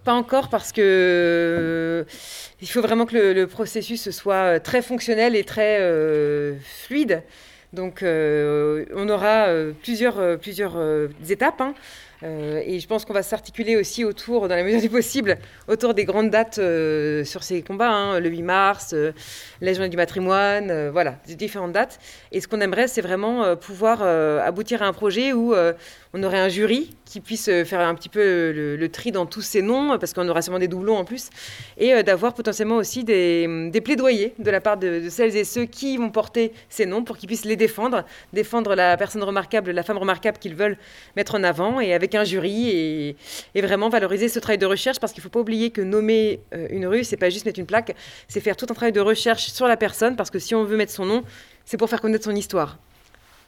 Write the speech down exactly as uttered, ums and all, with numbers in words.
Pas encore parce que euh, il faut vraiment que le, le processus soit très fonctionnel et très euh, fluide. Donc euh, on aura euh, plusieurs, euh, plusieurs euh, étapes. Hein. Euh, et je pense qu'on va s'articuler aussi autour, dans la mesure du possible, autour des grandes dates euh, sur ces combats, hein, le huit mars, euh, la journée du matrimoine, euh, voilà, des différentes dates. Et ce qu'on aimerait, c'est vraiment euh, pouvoir euh, aboutir à un projet où euh, on aurait un jury qui puisse euh, faire un petit peu le, le tri dans tous ces noms, parce qu'on aura sûrement des doublons en plus, et euh, d'avoir potentiellement aussi des, des plaidoyers de la part de, de celles et ceux qui vont porter ces noms pour qu'ils puissent les défendre, défendre la personne remarquable, la femme remarquable qu'ils veulent mettre en avant, et avec un jury, et, et vraiment valoriser ce travail de recherche, parce qu'il ne faut pas oublier que nommer euh, une rue, c'est pas juste mettre une plaque, c'est faire tout un travail de recherche sur la personne, parce que si on veut mettre son nom, c'est pour faire connaître son histoire.